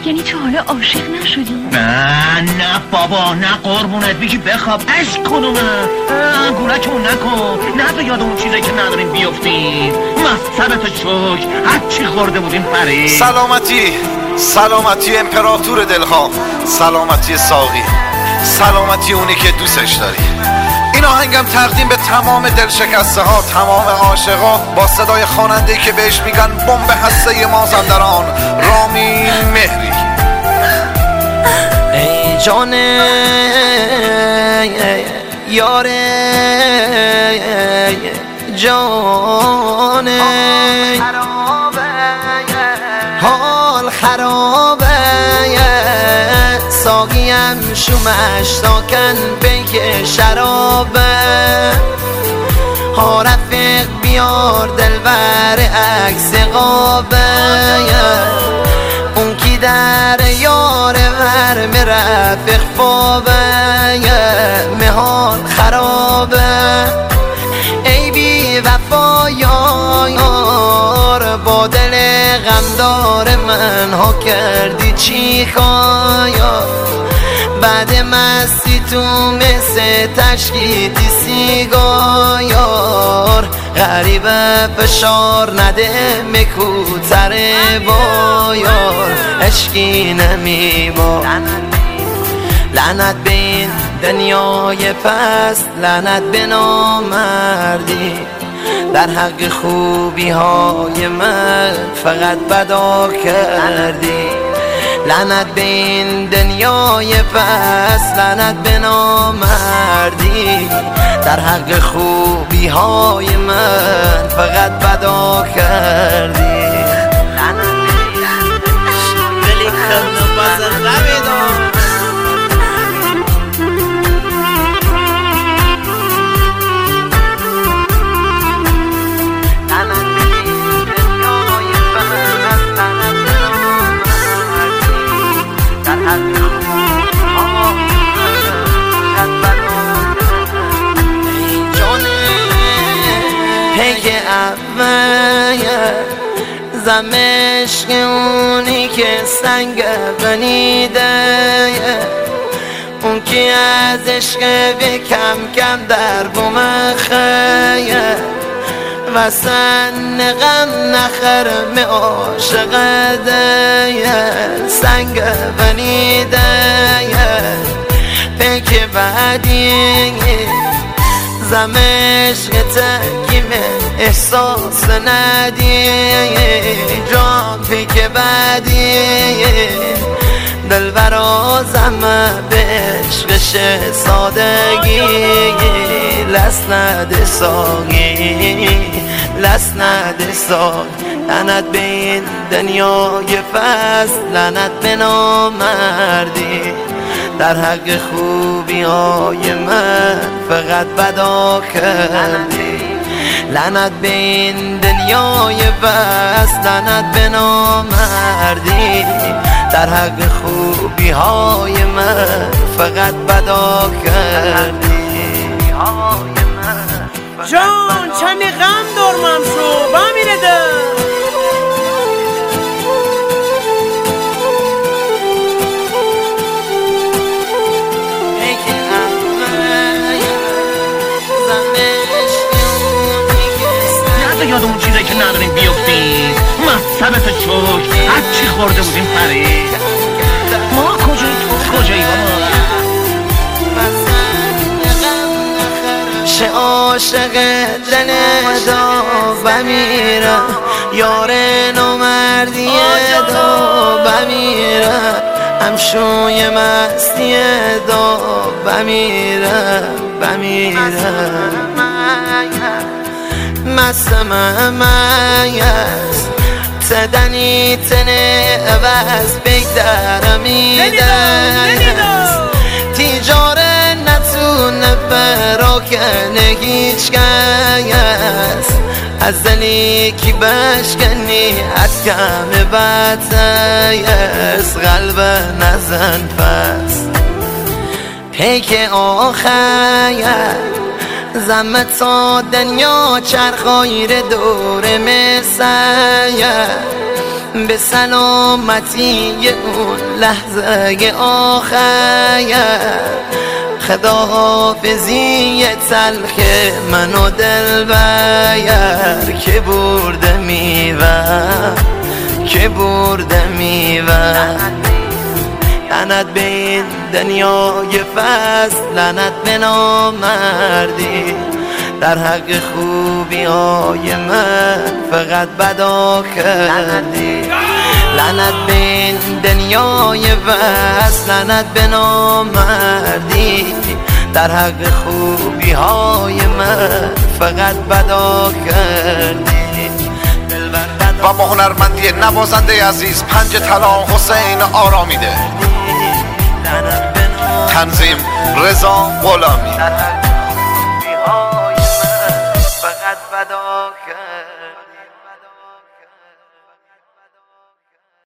یعنی تو حالا عاشق نشدی؟ نه بابا، نه قربونت بگی بخواب عشق کنم. گولتون نکن، نه به یاد اون چیزایی که نداریم بیفتیم. مصبت شک هرچی خورده بودیم پرید. سلامتی امپراتور دلها، سلامتی ساقی، سلامتی اونی که دوستش داری. این آهنگم تقدیم به تمام دلشکسته ها، تمام عاشقا، با صدای خواننده‌ای که بهش میگن بمب هسته مازندران، رامین مهری. ای جانه یاره جانه، حال خرابه، ساقیم شومش ساکن بیک شرابه. ها رفیق بیار دلبر عکس قابه، اون کی در یار ور مرفق فابه، مهال خرابه. ای بی وفا یار، با دل غمدار من ها کردی چی خوایا. بعد مستی تو مثل تشکیتی سیگار، غریبه فشار نده مکوتره بایار، عشقی نمیبار. لعنت به این دنیای پست، لعنت به نامردی، در حق خوبی های من فقط بدا کردی. لعنت به این دنیای پست، لعنت به نامردی، در حق خوبی های من فقط بدا کردی. ولی خنده بازم نمیدم. پیک اول زمشق اونی که سنگ بنیده، اون کی از عشق به کم کم در بمخه، و سن غم نخرم عاشقه، سنگ بنیده. پیک بعدی زمشق تکیم احساس ندی، جان پیک بعدی دلبرا زمه به عشقش سادگی، لس نده ساقی، لس نده ساقی. لعنت به این دنیای پست، لعنت به نامردی، در حق خوبی های من فقط بدا کردی. لعنت به این دنیای پست، لعنت به نامردی، در حق خوبی های من فقط بدا کردی. جان چمی غم دارمم شو بمیره ده. یاد اون چیزایی که نداریم بیفتیم. مصبت شک هرچی خورده بودیم پرید. ما کجایی تو کجایی بابا؟ چه عاشق دل دا بمیرم، یار نامردی دا بمیرم، همشوی مستی دا بمیرم، بمیرم. مسمم است تدنی تنه عوض بگدرمی دست، تیجاره نتونه براکنه هیچ کس، از دلی کی بشکنی از کم بدتیست، قلب نزن پس پیک آخر. زمت تا دنیا چرخایر دور مسیح، به سلامتی اون لحظه آخر خداحافظی تلخ من و دلبر که برده میوه که برده میوه لعنت به این دنیای فصل لعنت به نامردی در حق خوبی های من فقط بدا کردی لعنت به این دنیای وصل لعنت به نامردی در حق خوبی های من فقط بدا کردی و با هنرمندی نوازنده عزیز پنج طلا حسین آرامیده، تنظیم رضا غلامی.